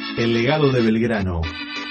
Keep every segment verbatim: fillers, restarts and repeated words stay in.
El legado de Belgrano.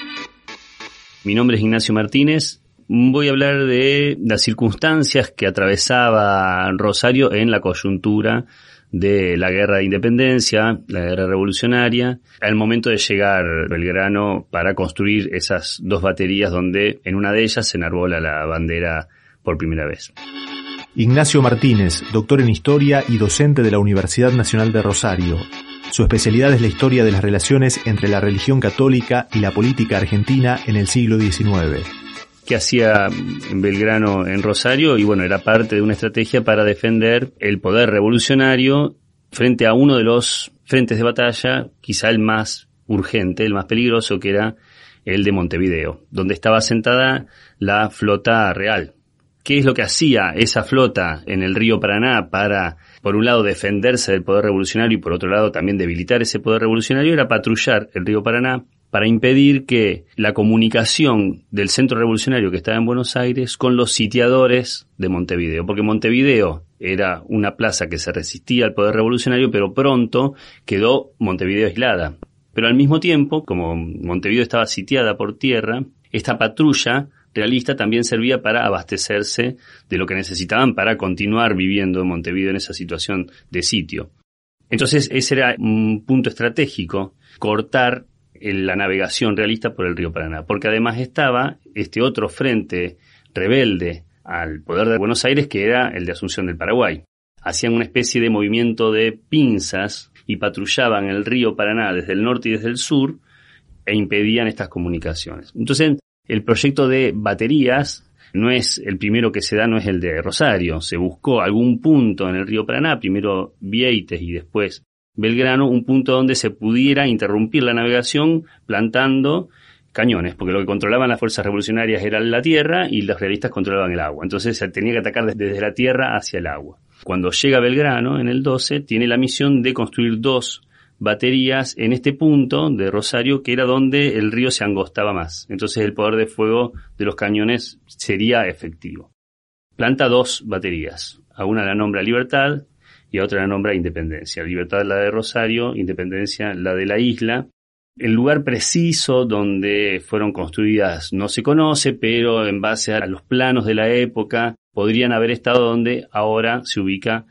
Mi nombre es Ignacio Martínez. Voy a hablar de las circunstancias que atravesaba Rosario en la coyuntura de la guerra de independencia, la guerra revolucionaria, al momento de llegar Belgrano para construir esas dos baterías donde en una de ellas se enarbola la bandera por primera vez. Ignacio Martínez, doctor en Historia y docente de la Universidad Nacional de Rosario. Su especialidad es la historia de las relaciones entre la religión católica y la política argentina en el siglo diecinueve. ¿Qué hacía Belgrano en Rosario? Y bueno, era parte de una estrategia para defender el poder revolucionario frente a uno de los frentes de batalla, quizá el más urgente, el más peligroso, que era el de Montevideo, donde estaba asentada la flota real. ¿Qué es lo que hacía esa flota en el río Paraná para, por un lado, defenderse del poder revolucionario y por otro lado también debilitar ese poder revolucionario? Era patrullar el río Paraná para impedir que la comunicación del centro revolucionario que estaba en Buenos Aires con los sitiadores de Montevideo, porque Montevideo era una plaza que se resistía al poder revolucionario, pero pronto quedó Montevideo aislada. Pero al mismo tiempo, como Montevideo estaba sitiada por tierra, esta patrulla realista también servía para abastecerse de lo que necesitaban para continuar viviendo en Montevideo en esa situación de sitio. Entonces ese era un punto estratégico, cortar la navegación realista por el río Paraná, porque además estaba este otro frente rebelde al poder de Buenos Aires, que era el de Asunción del Paraguay. Hacían una especie de movimiento de pinzas y patrullaban el río Paraná desde el norte y desde el sur e impedían estas comunicaciones. Entonces, el proyecto de baterías no es el primero que se da, no es el de Rosario. Se buscó algún punto en el río Paraná, primero Vieites y después Belgrano, un punto donde se pudiera interrumpir la navegación plantando cañones, porque lo que controlaban las fuerzas revolucionarias era la tierra y los realistas controlaban el agua. Entonces se tenía que atacar desde la tierra hacia el agua. Cuando llega Belgrano, en el doce, tiene la misión de construir dos baterías en este punto de Rosario, que era donde el río se angostaba más. Entonces el poder de fuego de los cañones sería efectivo. Planta dos baterías. A una la nombra Libertad y a otra la nombra Independencia. Libertad la de Rosario, Independencia la de la isla. El lugar preciso donde fueron construidas no se conoce, pero en base a los planos de la época podrían haber estado donde ahora se ubica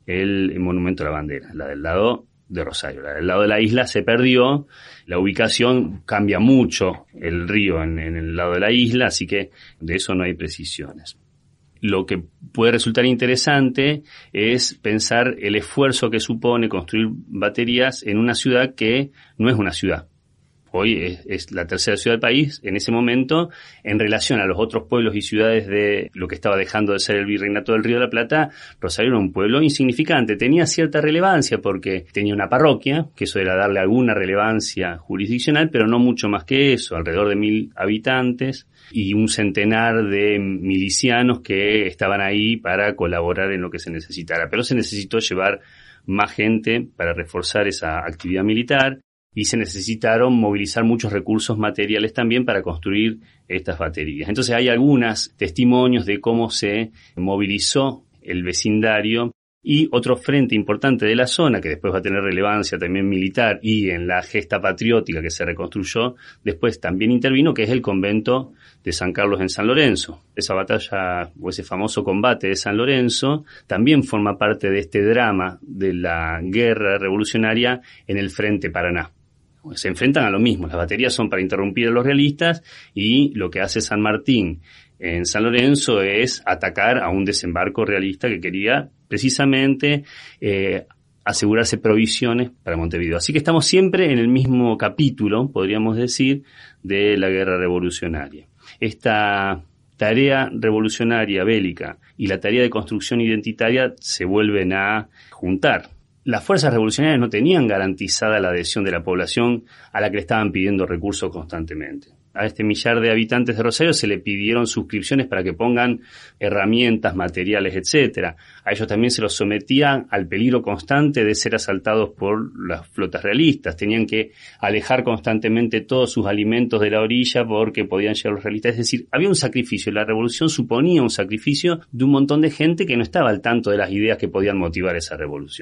el monumento a la bandera, la del lado de Rosario. La del lado de la isla se perdió, la ubicación cambia mucho el río en, en el lado de la isla, así que de eso no hay precisiones. Lo que puede resultar interesante es pensar el esfuerzo que supone construir baterías en una ciudad que no es una ciudad. Hoy es, es la tercera ciudad del país. En ese momento, en relación a los otros pueblos y ciudades de lo que estaba dejando de ser el virreinato del Río de la Plata, Rosario era un pueblo insignificante. Tenía cierta relevancia porque tenía una parroquia, que eso era darle alguna relevancia jurisdiccional, pero no mucho más que eso, alrededor de mil habitantes y un centenar de milicianos que estaban ahí para colaborar en lo que se necesitara. Pero se necesitó llevar más gente para reforzar esa actividad militar. Y se necesitaron movilizar muchos recursos materiales también para construir estas baterías. Entonces hay algunos testimonios de cómo se movilizó el vecindario. Y otro frente importante de la zona, que después va a tener relevancia también militar y en la gesta patriótica que se reconstruyó, después también intervino, que es el convento de San Carlos en San Lorenzo. Esa batalla o ese famoso combate de San Lorenzo también forma parte de este drama de la guerra revolucionaria en el frente Paraná. Se enfrentan a lo mismo, las baterías son para interrumpir a los realistas y lo que hace San Martín en San Lorenzo es atacar a un desembarco realista que quería precisamente eh, asegurarse provisiones para Montevideo. Así que estamos siempre en el mismo capítulo, podríamos decir, de la guerra revolucionaria. Esta tarea revolucionaria bélica y la tarea de construcción identitaria se vuelven a juntar. Las fuerzas revolucionarias no tenían garantizada la adhesión de la población a la que le estaban pidiendo recursos constantemente. A este millar de habitantes de Rosario se le pidieron suscripciones para que pongan herramientas, materiales, etcétera. A ellos también se los sometían al peligro constante de ser asaltados por las flotas realistas. Tenían que alejar constantemente todos sus alimentos de la orilla porque podían llegar los realistas. Es decir, había un sacrificio. La revolución suponía un sacrificio de un montón de gente que no estaba al tanto de las ideas que podían motivar esa revolución.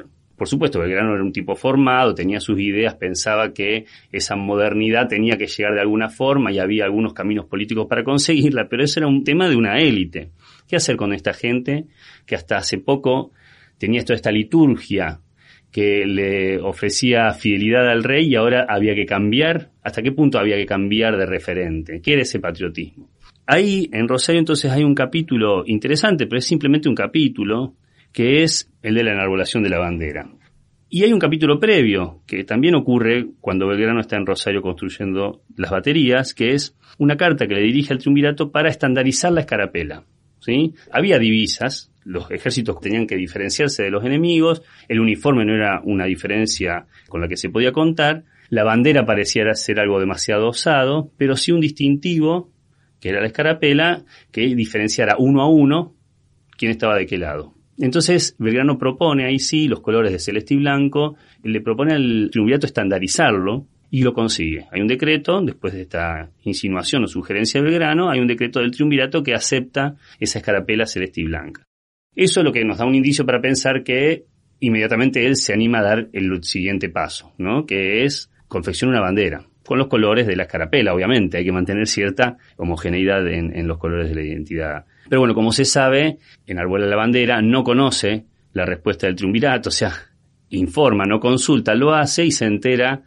Por supuesto, Belgrano era un tipo formado, tenía sus ideas, pensaba que esa modernidad tenía que llegar de alguna forma y había algunos caminos políticos para conseguirla, pero eso era un tema de una élite. ¿Qué hacer con esta gente que hasta hace poco tenía toda esta liturgia que le ofrecía fidelidad al rey y ahora había que cambiar? ¿Hasta qué punto había que cambiar de referente? ¿Qué era ese patriotismo? Ahí en Rosario entonces hay un capítulo interesante, pero es simplemente un capítulo, que es el de la enarbolación de la bandera. Y hay un capítulo previo, que también ocurre cuando Belgrano está en Rosario construyendo las baterías, que es una carta que le dirige al triunvirato para estandarizar la escarapela, ¿sí? Había divisas, los ejércitos tenían que diferenciarse de los enemigos, el uniforme no era una diferencia con la que se podía contar, la bandera pareciera ser algo demasiado osado, pero sí un distintivo, que era la escarapela, que diferenciara uno a uno quién estaba de qué lado. Entonces Belgrano propone, ahí sí, los colores de celeste y blanco, le propone al triunvirato estandarizarlo y lo consigue. Hay un decreto, después de esta insinuación o sugerencia de Belgrano, hay un decreto del triunvirato que acepta esa escarapela celeste y blanca. Eso es lo que nos da un indicio para pensar que inmediatamente él se anima a dar el siguiente paso, ¿no? Que es confeccionar una bandera, con los colores de la escarapela, obviamente. Hay que mantener cierta homogeneidad en, en los colores de la identidad. Pero bueno, como se sabe, enarbola la bandera, no conoce la respuesta del triunvirato, o sea, informa, no consulta, lo hace y se entera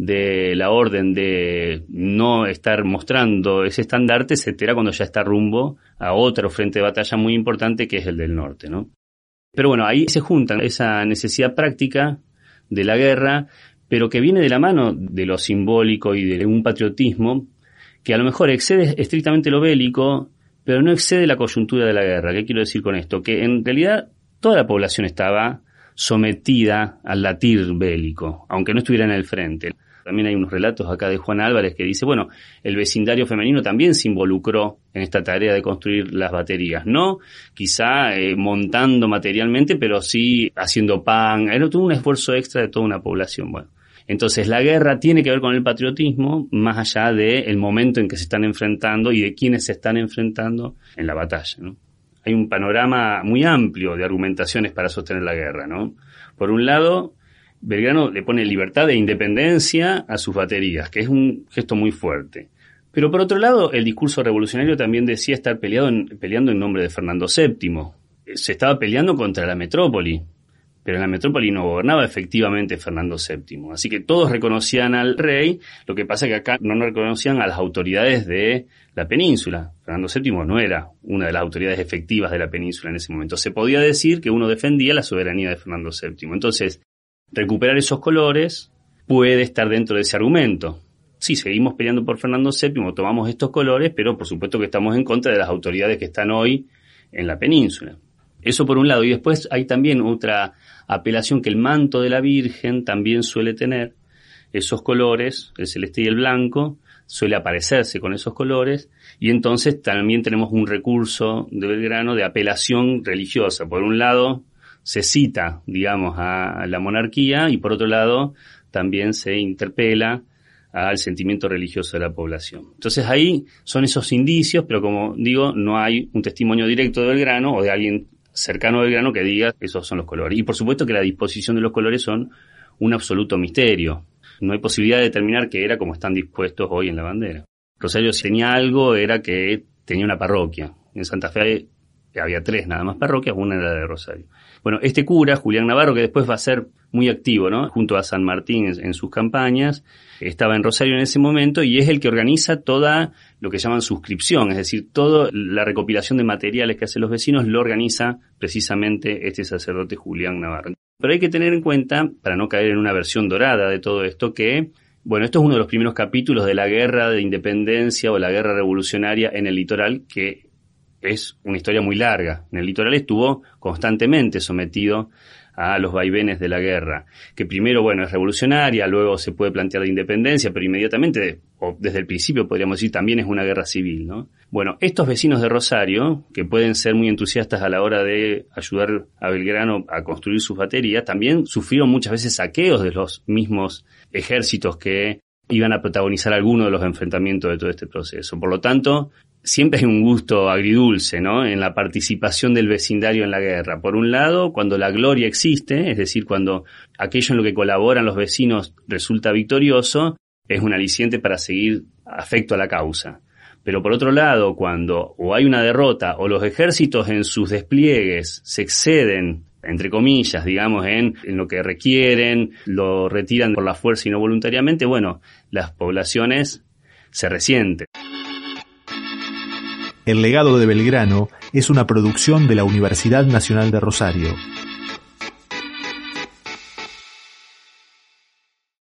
de la orden de no estar mostrando ese estandarte, se entera cuando ya está rumbo a otro frente de batalla muy importante que es el del norte, ¿no? Pero bueno, ahí se junta esa necesidad práctica de la guerra, pero que viene de la mano de lo simbólico y de un patriotismo que a lo mejor excede estrictamente lo bélico, pero no excede la coyuntura de la guerra. ¿Qué quiero decir con esto? Que en realidad toda la población estaba sometida al latir bélico, aunque no estuviera en el frente. También hay unos relatos acá de Juan Álvarez que dice, bueno, el vecindario femenino también se involucró en esta tarea de construir las baterías, no quizá eh, montando materialmente, pero sí haciendo pan. Era todo un esfuerzo extra de toda una población. Bueno, entonces la guerra tiene que ver con el patriotismo más allá del momento en que se están enfrentando y de quiénes se están enfrentando en la batalla, ¿no? Hay un panorama muy amplio de argumentaciones para sostener la guerra, ¿no? Por un lado, Belgrano le pone libertad e independencia a sus baterías, que es un gesto muy fuerte. Pero por otro lado, el discurso revolucionario también decía estar peleado en, peleando en nombre de Fernando séptimo. Se estaba peleando contra la metrópoli, pero en la metrópoli no gobernaba efectivamente Fernando séptimo. Así que todos reconocían al rey, lo que pasa es que acá no reconocían a las autoridades de la península. Fernando séptimo no era una de las autoridades efectivas de la península en ese momento. Se podía decir que uno defendía la soberanía de Fernando séptimo. Entonces, recuperar esos colores puede estar dentro de ese argumento. Sí, seguimos peleando por Fernando séptimo, tomamos estos colores, pero por supuesto que estamos en contra de las autoridades que están hoy en la península. Eso por un lado. Y después hay también otra apelación que el manto de la Virgen también suele tener esos colores, el celeste y el blanco, suele aparecerse con esos colores, y entonces también tenemos un recurso de Belgrano de apelación religiosa. Por un lado, se cita, digamos, a la monarquía y por otro lado también se interpela al sentimiento religioso de la población. Entonces ahí son esos indicios, pero como digo, no hay un testimonio directo de Belgrano o de alguien cercano a Belgrano que diga esos son los colores. Y por supuesto que la disposición de los colores son un absoluto misterio. No hay posibilidad de determinar qué era como están dispuestos hoy en la bandera. Rosario, si tenía algo, era que tenía una parroquia. En Santa Fe había tres nada más parroquias, una era la de Rosario. Bueno, este cura, Julián Navarro, que después va a ser muy activo, ¿no? Junto a San Martín en, en sus campañas, estaba en Rosario en ese momento y es el que organiza toda lo que llaman suscripción, es decir, toda la recopilación de materiales que hacen los vecinos lo organiza precisamente este sacerdote Julián Navarro. Pero hay que tener en cuenta, para no caer en una versión dorada de todo esto, que, bueno, esto es uno de los primeros capítulos de la guerra de independencia o la guerra revolucionaria en el litoral, que es una historia muy larga. En el litoral estuvo constantemente sometido a los vaivenes de la guerra, que primero, bueno, es revolucionaria, luego se puede plantear de independencia, pero inmediatamente, o desde el principio podríamos decir, también es una guerra civil, ¿no? Bueno, estos vecinos de Rosario, que pueden ser muy entusiastas a la hora de ayudar a Belgrano a construir sus baterías, también sufrieron muchas veces saqueos de los mismos ejércitos que iban a protagonizar alguno de los enfrentamientos de todo este proceso. Por lo tanto, siempre hay un gusto agridulce, ¿no?, en la participación del vecindario en la guerra. Por un lado, cuando la gloria existe, es decir, cuando aquello en lo que colaboran los vecinos resulta victorioso, es un aliciente para seguir afecto a la causa. Pero por otro lado, cuando o hay una derrota o los ejércitos en sus despliegues se exceden, entre comillas, digamos, en, en lo que requieren, lo retiran por la fuerza y no voluntariamente, bueno, las poblaciones se resienten. El legado de Belgrano es una producción de la Universidad Nacional de Rosario.